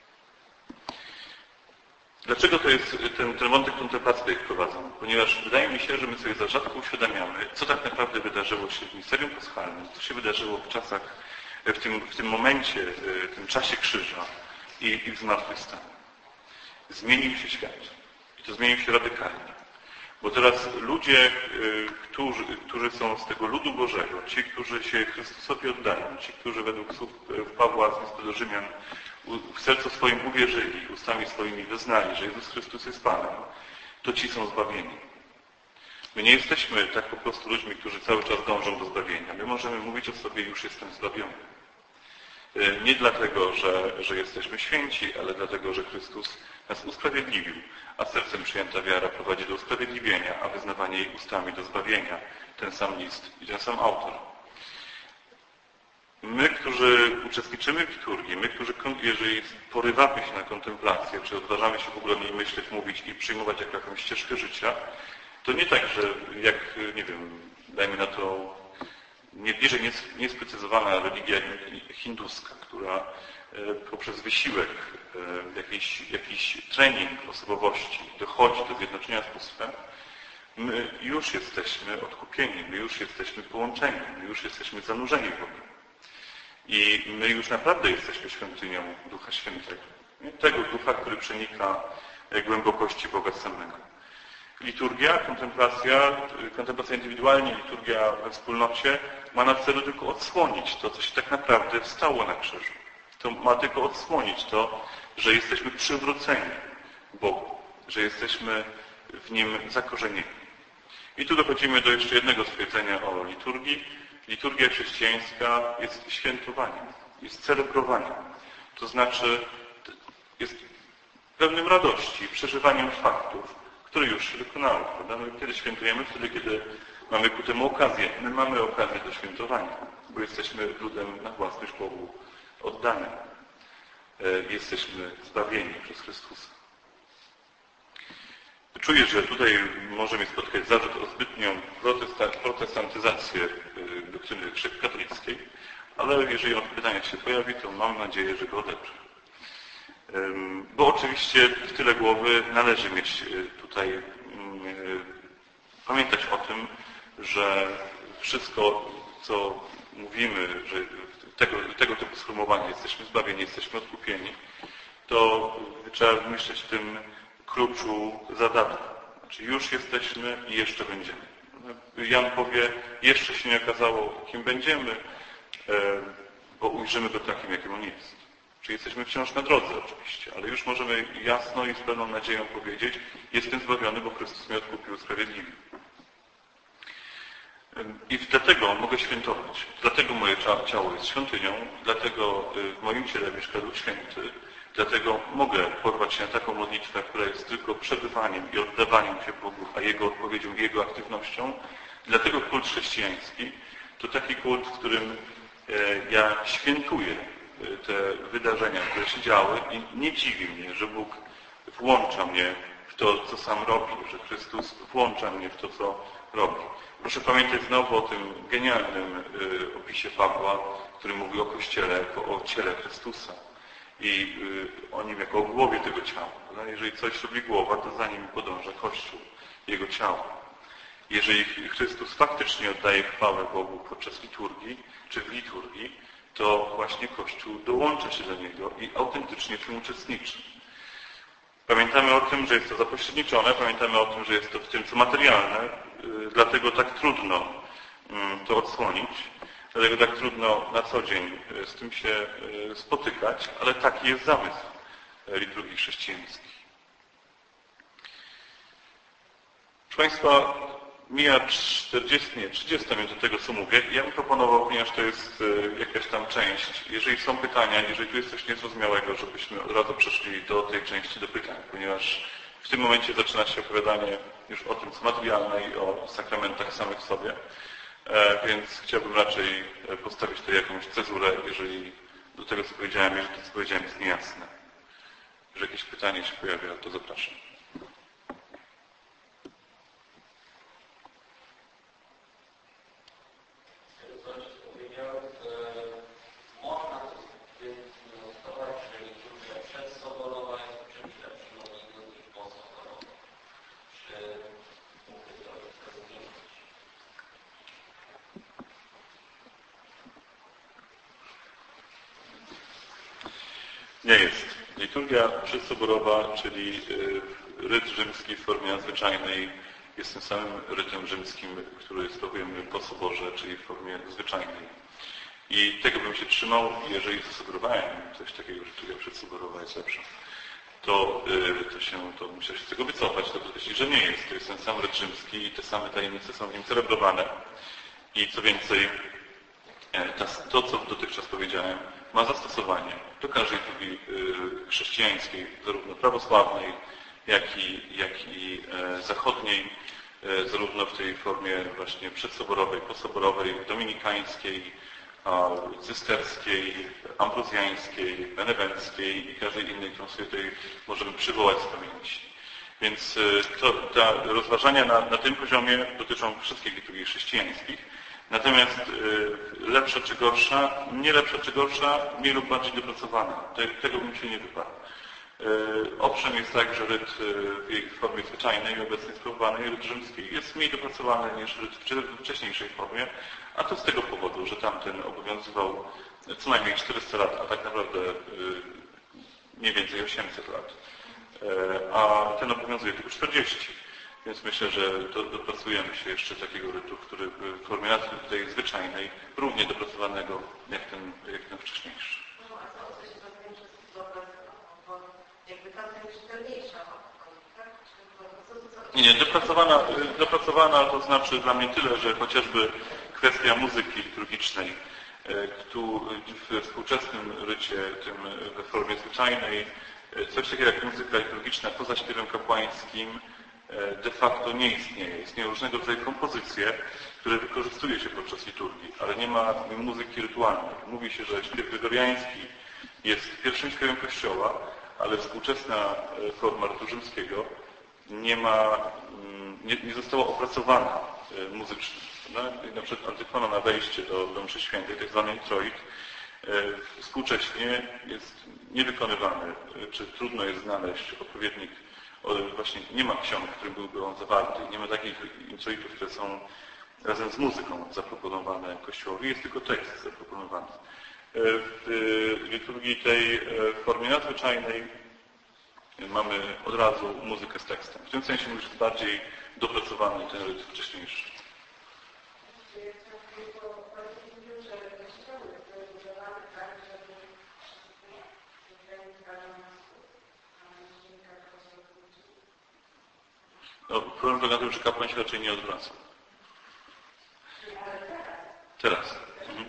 S1: Dlaczego to jest ten, ten wątek kontemplacji tutaj wprowadzam? Ponieważ wydaje mi się, że my sobie za rzadko uświadamiamy, co tak naprawdę wydarzyło się w misterium paschalnym, co się wydarzyło w czasach, w tym, w tym momencie, w tym czasie krzyża i, i w zmartwychwstaniu. Zmienił się świat. I to zmienił się radykalnie. Bo teraz ludzie, którzy, którzy są z tego ludu Bożego, ci, którzy się Chrystusowi oddają, ci, którzy według słów Pawła z listu do Rzymian w sercu swoim uwierzyli, ustami swoimi wyznali, że Jezus Chrystus jest Panem, to ci są zbawieni. My nie jesteśmy tak po prostu ludźmi, którzy cały czas dążą do zbawienia. My możemy mówić o sobie, już jestem zbawiony. Nie dlatego, że, że jesteśmy święci, ale dlatego, że Chrystus nas usprawiedliwił, a sercem przyjęta wiara prowadzi do usprawiedliwienia, a wyznawanie jej ustami do zbawienia. Ten sam list i ten sam autor. My, którzy uczestniczymy w liturgii, my, którzy, jeżeli porywamy się na kontemplację, czy odważamy się w ogóle o niej myśleć, mówić i przyjmować jako jakąś ścieżkę życia, to nie tak, że jak, nie wiem, dajmy na to nie bliżej niesprecyzowana religia hinduska, która poprzez wysiłek, jakiś, jakiś trening osobowości dochodzi do zjednoczenia z bóstwem, my już jesteśmy odkupieni, my już jesteśmy połączeni, my już jesteśmy zanurzeni w Bogu. I my już naprawdę jesteśmy świątynią Ducha Świętego. Tego Ducha, który przenika głębokości Boga samego. Liturgia, kontemplacja, kontemplacja indywidualnie, liturgia we wspólnocie ma na celu tylko odsłonić to, co się tak naprawdę stało na krzyżu. To ma tylko odsłonić to, że jesteśmy przywróceni Bogu, że jesteśmy w Nim zakorzenieni. I tu dochodzimy do jeszcze jednego stwierdzenia o liturgii. Liturgia chrześcijańska jest świętowaniem, jest celebrowaniem. To znaczy jest pewnym radości, przeżywaniem faktów, które już się wykonały. Prawda? My kiedy świętujemy? Wtedy, kiedy mamy ku temu okazję. My mamy okazję do świętowania, bo jesteśmy ludem na własność Bogu oddanym. Jesteśmy zbawieni przez Chrystusa. Czuję, że tutaj może mnie spotkać zarzut o zbytnią protestantyzację doktryny katolickiej, ale jeżeli on w pytaniach się pojawi, to mam nadzieję, że go odebrze. Bo oczywiście w tyle głowy należy mieć tutaj, pamiętać o tym, że wszystko, co mówimy, że tego, tego typu sformułowania jesteśmy zbawieni, jesteśmy odkupieni, to trzeba myśleć w tym kluczu zadatku. Znaczy już jesteśmy i jeszcze będziemy. Jan powie, jeszcze się nie okazało, kim będziemy, bo ujrzymy go takim, jakim on jest. Czyli jesteśmy wciąż na drodze oczywiście, ale już możemy jasno i z pełną nadzieją powiedzieć, jestem zbawiony, bo Chrystus mnie odkupił, usprawiedliwił. I dlatego mogę świętować. Dlatego moje ciało jest świątynią, dlatego w moim ciele mieszka Duch Święty, dlatego mogę porwać się na taką modlitwę, która jest tylko przebywaniem i oddawaniem się Bogu, a Jego odpowiedzią, Jego aktywnością. Dlatego kult chrześcijański to taki kult, w którym ja świętuję te wydarzenia, które się działy i nie dziwi mnie, że Bóg włącza mnie w to, co sam robi, że Chrystus włącza mnie w to, co robi. Proszę pamiętać znowu o tym genialnym opisie Pawła, który mówi o Kościele jako o ciele Chrystusa i o nim jako o głowie tego ciała. Jeżeli coś robi głowa, to za nim podąża Kościół, jego ciało. Jeżeli Chrystus faktycznie oddaje chwałę Bogu podczas liturgii, czy w liturgii, to właśnie Kościół dołącza się do Niego i autentycznie w tym uczestniczy. Pamiętamy o tym, że jest to zapośredniczone, pamiętamy o tym, że jest to w tym, co materialne, dlatego tak trudno to odsłonić, dlatego tak trudno na co dzień z tym się spotykać, ale taki jest zamysł liturgii chrześcijańskiej. Proszę Państwa, mija czterdzieści, nie, trzydzieści minut do tego, co mówię. Ja bym proponował, ponieważ to jest jakaś tam część, jeżeli są pytania, jeżeli tu jest coś niezrozumiałego, żebyśmy od razu przeszli do tej części do pytań, ponieważ w tym momencie zaczyna się opowiadanie już o tym, co materialne i o sakramentach samych w sobie. Więc chciałbym raczej postawić tutaj jakąś cezurę, jeżeli do tego, co powiedziałem, jeżeli to, co powiedziałem, jest niejasne. Jeżeli jakieś pytanie się pojawia, to zapraszam. Nie jest. Liturgia przedsoborowa, czyli ryt rzymski w formie nadzwyczajnej, jest tym samym rytem rzymskim, który sprawujemy po soborze, czyli w formie zwyczajnej. I tego bym się trzymał, jeżeli zasugerowałem coś takiego, że liturgia przedsoborowa jest lepsza, to, to, się, to muszę się z tego wycofać, to podkreślić, że nie jest. To jest ten sam ryt rzymski i te same tajemnice są w nim celebrowane. I co więcej, to, co dotychczas powiedziałem, ma zastosowanie do każdej liturgii chrześcijańskiej, zarówno prawosławnej, jak i, jak i zachodniej, zarówno w tej formie właśnie przedsoborowej, posoborowej, dominikańskiej, cysterskiej, ambrozjańskiej, benewenckiej i każdej innej, którą sobie tutaj możemy przywołać z pamięci. Więc to, te rozważania na, na tym poziomie dotyczą wszystkich liturgii chrześcijańskich. Natomiast lepsza czy gorsza, nie lepsza czy gorsza, mniej lub bardziej dopracowana. Tego bym się nie wyparł. Owszem, jest tak, że ryt w jej formie zwyczajnej, obecnie sprawowanej, ryt rzymski, jest mniej dopracowany niż ryt w wcześniejszej formie, a to z tego powodu, że tamten obowiązywał co najmniej czterysta lat, a tak naprawdę mniej więcej osiemset lat, a ten obowiązuje tylko czterdzieści. Więc myślę, że do, dopracujemy się jeszcze takiego rytu, który w formie tej zwyczajnej, równie dopracowanego jak ten, jak ten wcześniejszy.
S2: No, a co coś bo jakby tamten jest czytelniejsza, tak?
S1: Nie, nie, dopracowana, dopracowana to znaczy dla mnie tyle, że chociażby kwestia muzyki liturgicznej, tu w współczesnym rycie, tym we formie zwyczajnej, coś takiego jak muzyka liturgiczna poza śpiewem kapłańskim de facto nie istnieje. Istnieją różnego rodzaju kompozycje, które wykorzystuje się podczas liturgii, ale nie ma muzyki rytualnej. Mówi się, że śpiew gregoriański jest pierwszym śpiewem Kościoła, ale współczesna forma rytu rzymskiego nie ma, nie, nie została opracowana muzycznie. Na przykład antyfona na wejście do, do mszy świętej, tak zwany introit, współcześnie jest niewykonywany, czy trudno jest znaleźć odpowiednik, właśnie nie ma ksiąg, w którym byłby on zawarty, nie ma takich introitów, które są razem z muzyką zaproponowane Kościołowi, jest tylko tekst zaproponowany. W liturgii tej w formie nadzwyczajnej mamy od razu muzykę z tekstem. W tym sensie już jest bardziej dopracowany ten rytm wcześniejszy. No, problem polega na tym, że kapłan się raczej nie odwraca. Teraz. Mhm.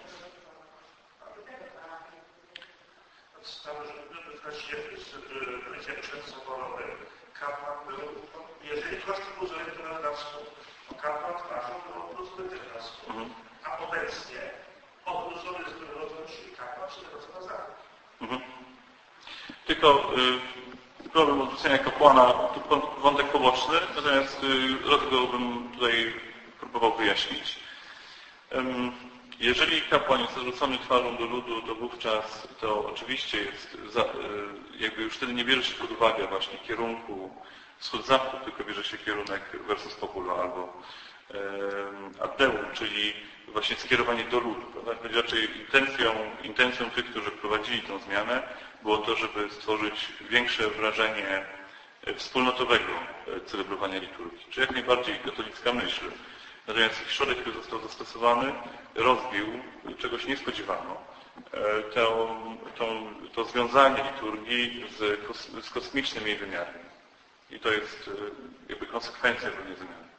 S3: Kapłan był, jeżeli Kościół był zorientowany na wschód, to kapłan twarzą był odwrócony na wschód. Mhm. A obecnie odwrócony jest rodzaj, czyli kapłan czy tego co na zachód.
S1: Mhm. Tylko y, problem odwrócenia kapłana to wątek poboczny, natomiast y, dlatego bym tutaj próbował wyjaśnić. Ym, jeżeli kapłan jest odwrócony twarzą do ludu, to wówczas to oczywiście jest, za, y, jakby już wtedy nie bierze się pod uwagę właśnie kierunku wschód-zachód, tylko bierze się kierunek versus popula albo y, ad deum, czyli właśnie skierowanie do ludu. Prawda? Raczej intencją, intencją tych, którzy wprowadzili tę zmianę, było to, żeby stworzyć większe wrażenie wspólnotowego celebrowania liturgii. Czyli jak najbardziej katolicka myśl. Natomiast środek, który został zastosowany, rozbił, czegoś nie spodziewano, to, to, to związanie liturgii z, kos, z kosmicznym jej wymiarem. I to jest jakby konsekwencja pewnej zmiany.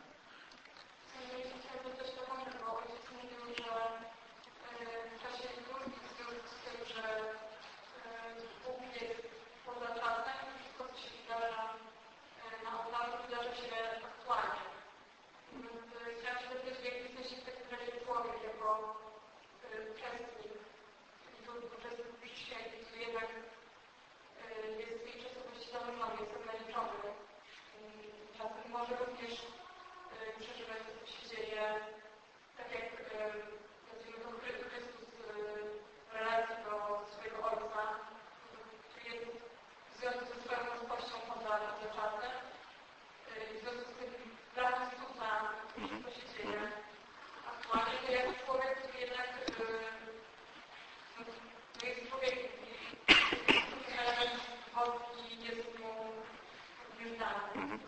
S2: Może również przeżywać to, co się dzieje, tak jak nazwijmy to Chrystus w relacji do swojego Ojca, który jest w związku ze swoją ludzkością poza czasem, w związku z tym brakiem Chrystusa, co się dzieje aktualnie, to jako człowiek, który jednak no, jest człowiekiem i element boski jest mu również dany.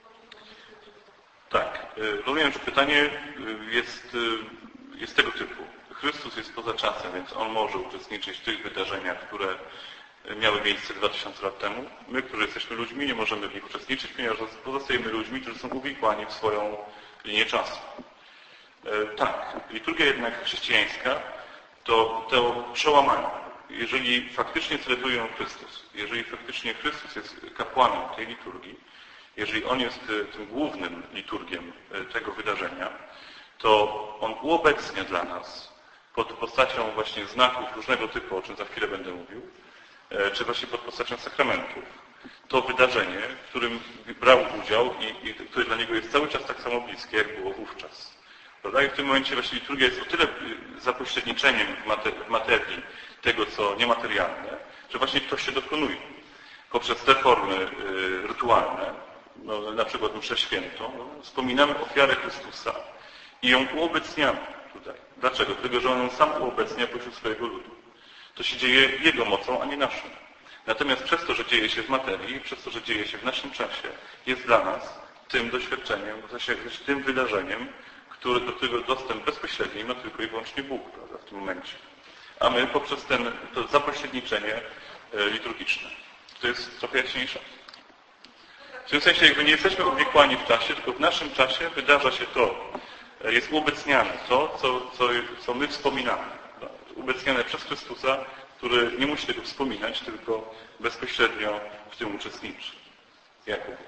S1: Tak, rozumiem, że pytanie jest, jest tego typu. Chrystus jest poza czasem, więc On może uczestniczyć w tych wydarzeniach, które miały miejsce dwa tysiące lat temu. My, którzy jesteśmy ludźmi, nie możemy w nich uczestniczyć, ponieważ pozostajemy ludźmi, którzy są uwikłani w swoją linię czasu. Tak, liturgia jednak chrześcijańska to to przełamanie. Jeżeli faktycznie celebrują Chrystus, jeżeli faktycznie Chrystus jest kapłanem tej liturgii, jeżeli On jest tym głównym liturgiem tego wydarzenia, to On uobecnia dla nas pod postacią właśnie znaków różnego typu, o czym za chwilę będę mówił, czy właśnie pod postacią sakramentów. To wydarzenie, w którym brał udział i, i które dla Niego jest cały czas tak samo bliskie, jak było wówczas. Prawda? I w tym momencie właśnie liturgia jest o tyle zapośredniczeniem w materii tego, co niematerialne, że właśnie to się dokonuje poprzez te formy rytualne, no, na przykład mszę świętą, no, wspominamy ofiarę Chrystusa i ją uobecniamy tutaj. Dlaczego? Dlatego, że On ją sam uobecnia pośród swojego ludu. To się dzieje Jego mocą, a nie naszą. Natomiast przez to, że dzieje się w materii, przez to, że dzieje się w naszym czasie, jest dla nas tym doświadczeniem, w sensie tym wydarzeniem, który, do którego dostęp bezpośredni ma tylko i wyłącznie Bóg, prawda, w tym momencie. A my poprzez ten, to zapośredniczenie liturgiczne. To jest trochę jaśniejsze. W tym sensie jakby nie jesteśmy uwikłani w czasie, tylko w naszym czasie wydarza się to, jest uobecniane to, co, co, co my wspominamy. Uobecniane przez Chrystusa, który nie musi tego wspominać, tylko bezpośrednio w tym uczestniczy. Jako Bóg.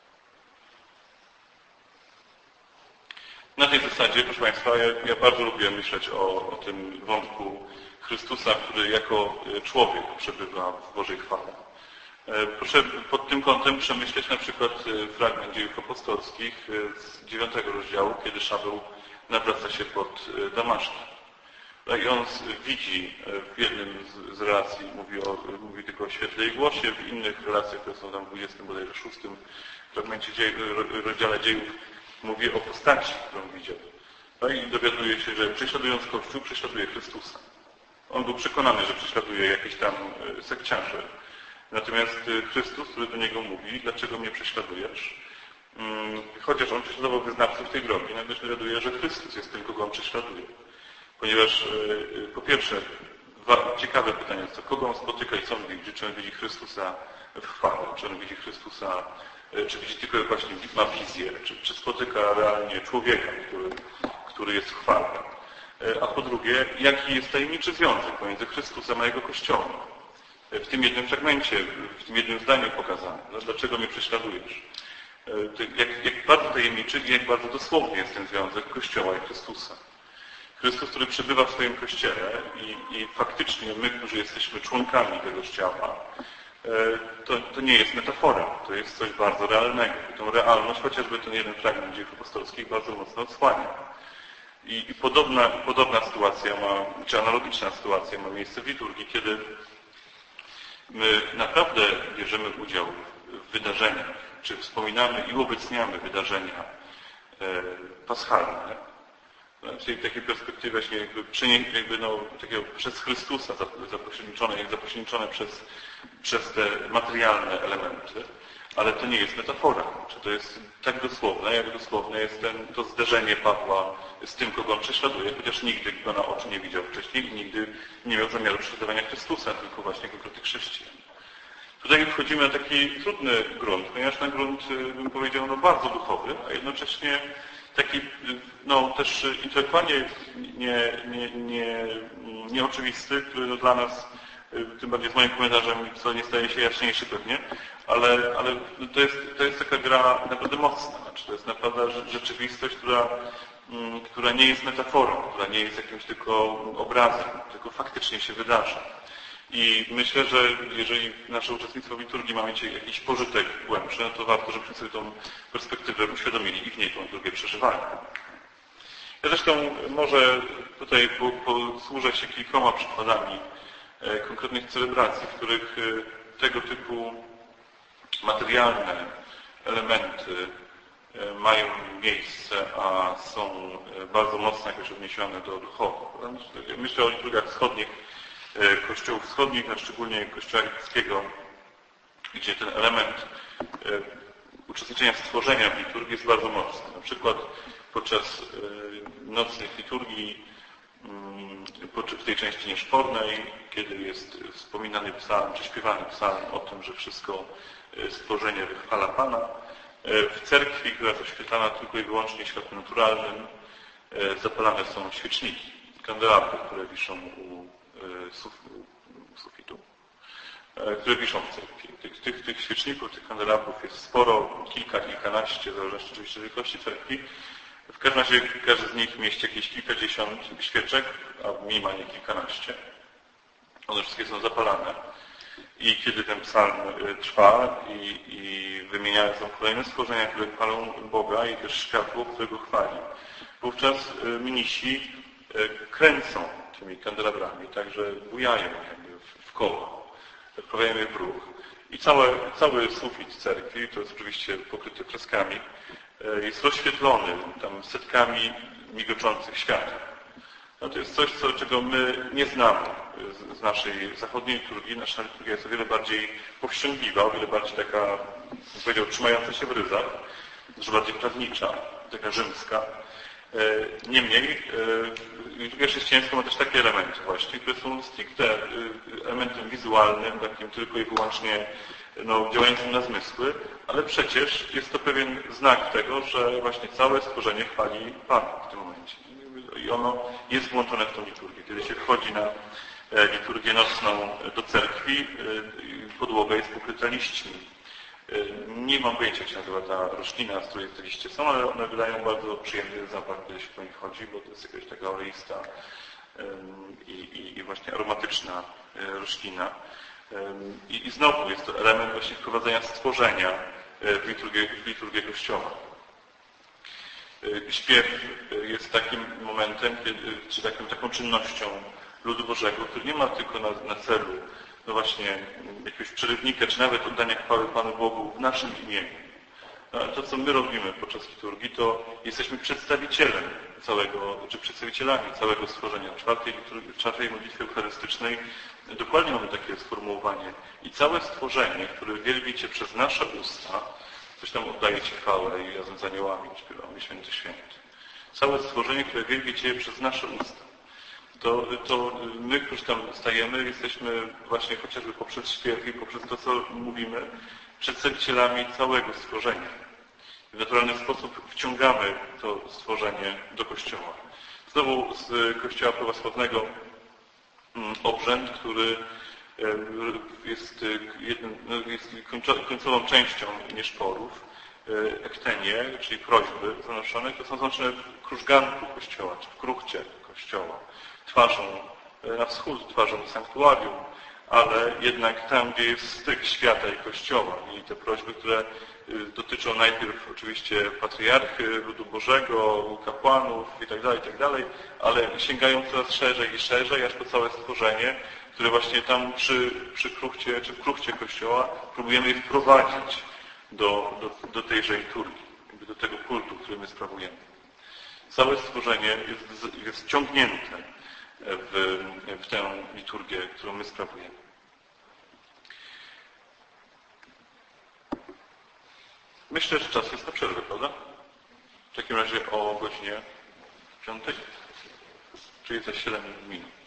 S1: Na tej zasadzie, proszę Państwa, ja, ja bardzo lubię myśleć o, o tym wątku Chrystusa, który jako człowiek przebywa w Bożej chwale. Proszę pod tym kątem przemyśleć na przykład fragment Dziejów Apostolskich z dziewiątego rozdziału, kiedy Szaweł nawraca się pod Damaszkiem. I on widzi w jednym z relacji, mówi, o, mówi tylko o świetle i głosie, w innych relacjach, które są tam w dwudziestym bodajże szóstym fragmencie dziej, rozdziale dziejów, mówi o postaci, którą widział. No i dowiaduje się, że prześladując Kościół, prześladuje Chrystusa. On był przekonany, że prześladuje jakichś tam sekciarzy. Natomiast Chrystus, który do niego mówi, dlaczego mnie prześladujesz? Chociaż on prześladował wyznawców tej drogi, nagle się dowiaduje, że Chrystus jest tym, kogo on prześladuje. Ponieważ po pierwsze, dwa ciekawe pytanie, co kogo on spotyka i co on widzi? Czy on widzi Chrystusa w chwale? Czy on widzi Chrystusa, czy widzi tylko właśnie ma wizję? Czy, czy spotyka realnie człowieka, który, który jest w chwale? A po drugie, jaki jest tajemniczy związek pomiędzy Chrystusem a Jego Kościołem? W tym jednym fragmencie, w tym jednym zdaniu pokazane. No, dlaczego mnie prześladujesz? Jak, jak bardzo tajemniczy i jak bardzo dosłowny jest ten związek Kościoła i Chrystusa. Chrystus, który przebywa w swoim Kościele i, i faktycznie my, którzy jesteśmy członkami tego ciała, to, to nie jest metafora, to jest coś bardzo realnego. I tą realność, chociażby ten jeden fragment dziejów apostolskich bardzo mocno odsłania. I, i podobna, podobna sytuacja ma, czy analogiczna sytuacja ma miejsce w liturgii, kiedy my naprawdę bierzemy udział w wydarzeniach, czy wspominamy i uobecniamy wydarzenia e, paschalne, czyli w takiej perspektywie właśnie jakby, jakby no, takiego przez Chrystusa zapośredniczone, jak zapośredniczone przez, przez te materialne elementy, ale to nie jest metafora. Czy to jest tak dosłowne, jak dosłowne jest ten, to zderzenie Pawła z tym, kogo on prześladuje, chociaż nigdy go na oczy nie widział wcześniej i nigdy nie miał zamiaru prześladowania Chrystusa, tylko właśnie konkretnych chrześcijan. Tutaj wchodzimy na taki trudny grunt, ponieważ na grunt, bym powiedział, no bardzo duchowy, a jednocześnie taki no, też intelektualnie nie, nie, nie, nieoczywisty, który no, dla nas, tym bardziej z moim komentarzem, co nie staje się jaśniejszy pewnie, ale, ale to, jest, to jest taka gra naprawdę mocna. Znaczy, to jest naprawdę rzeczywistość, która, która nie jest metaforą, która nie jest jakimś tylko obrazem, tylko faktycznie się wydarza. I myślę, że jeżeli nasze uczestnictwo w liturgii ma mieć jakiś pożytek głębszy, no to warto, żebyśmy sobie tą perspektywę uświadomili i w niej tą liturgię przeżywali. Ja zresztą może tutaj posłużę się kilkoma przykładami konkretnych celebracji, w których tego typu materialne elementy mają miejsce, a są bardzo mocno jakoś odniesione do duchowo. Myślę o liturgiach wschodnich, Kościołów wschodnich, a szczególnie Kościoła greckiego, gdzie ten element uczestniczenia w stworzenia w liturgii jest bardzo mocny. Na przykład podczas nocnych liturgii w tej części nieszpornej, kiedy jest wspominany psalm, czy śpiewany psalm o tym, że wszystko stworzenie wychwala Pana, w cerkwi, która jest oświetlana tylko i wyłącznie światłem naturalnym, zapalane są świeczniki, kandelabry, które wiszą u sufitu, które wiszą w cerkwi. Tych, tych, tych świeczników, tych kandelabrów jest sporo, kilka, kilkanaście, w zależności oczywiście od wielkości cerkwi. W każdym razie każdy z nich mieści jakieś kilkadziesiąt świeczek, a minimalnie kilkanaście. One wszystkie są zapalane. I kiedy ten psalm trwa i, i wymieniane są kolejne stworzenia, które chwalą Boga i też światło, którego chwali, wówczas mnisi kręcą tymi kandelabrami, także bujają jakby w koło, wprawiają je w ruch. I całe, cały sufit cerkwi, to jest oczywiście pokryty freskami, jest rozświetlony tam setkami migoczących świateł. No to jest coś, co, czego my nie znamy z, z naszej zachodniej liturgii. Nasza liturgia jest o wiele bardziej powściągliwa, o wiele bardziej taka, bym powiedział, trzymająca się w ryzach, dużo bardziej prawnicza, taka rzymska. Niemniej liturgia chrześcijańska ma też takie elementy właśnie, które są stricte elementem wizualnym, takim tylko i wyłącznie no, działającym na zmysły, ale przecież jest to pewien znak tego, że właśnie całe stworzenie chwali Pana w tym momencie. I ono jest włączone w tą liturgię. Kiedy się wchodzi na liturgię nocną do cerkwi, podłoga jest pokryta liśćmi. Nie mam pojęcia, jak się nazywa ta roślina, z której te liście są, ale one wydają bardzo przyjemny zapach, kiedy się po nich chodzi, bo to jest jakaś taka oleista i, i, i właśnie aromatyczna roślina. I, I znowu jest to element właśnie wprowadzenia stworzenia w liturgię, w liturgię Kościoła. Śpiew jest takim momentem, kiedy, czy taką, taką czynnością ludu Bożego, który nie ma tylko na, na celu no właśnie jakiegoś przerywnika, czy nawet oddania chwały Panu Bogu w naszym imieniu. No, to, co my robimy podczas liturgii, to jesteśmy przedstawicielem całego, czy przedstawicielami całego stworzenia. W czwartej, w czwartej modlitwie eucharystycznej dokładnie mamy takie sformułowanie. I całe stworzenie, które wielbi Cię przez nasze usta, coś tam oddaje Ci chwałę i razem z aniołami śpiewamy Święty, Święty. Całe stworzenie, które wielbi Cię przez nasze usta. To, to my, którzy tam stajemy, jesteśmy właśnie chociażby poprzez śpiew i poprzez to, co mówimy, przedstawicielami całego stworzenia. W naturalny sposób wciągamy to stworzenie do Kościoła. Znowu z Kościoła prawosławnego obrzęd, który jest, jednym, jest końcową częścią nieszporów, ektenie, czyli prośby zanoszone, to są zanoszone w krużganku Kościoła, czy w kruchcie Kościoła, twarzą na wschód, twarzą sanktuarium, ale jednak tam, gdzie jest styk świata i Kościoła i te prośby, które dotyczą najpierw oczywiście patriarchy, ludu Bożego, kapłanów itd., itd., ale sięgają coraz szerzej i szerzej, aż po całe stworzenie, które właśnie tam przy, przy kruchcie, czy w kruchcie Kościoła próbujemy je wprowadzić do, do, do tejże liturgii, do tego kultu, który my sprawujemy. Całe stworzenie jest, jest wciągnięte w, w tę liturgię, którą my sprawujemy. Myślę, że czas jest na przerwę, prawda? W takim razie o godzinie piątej, czyli za siedem minut.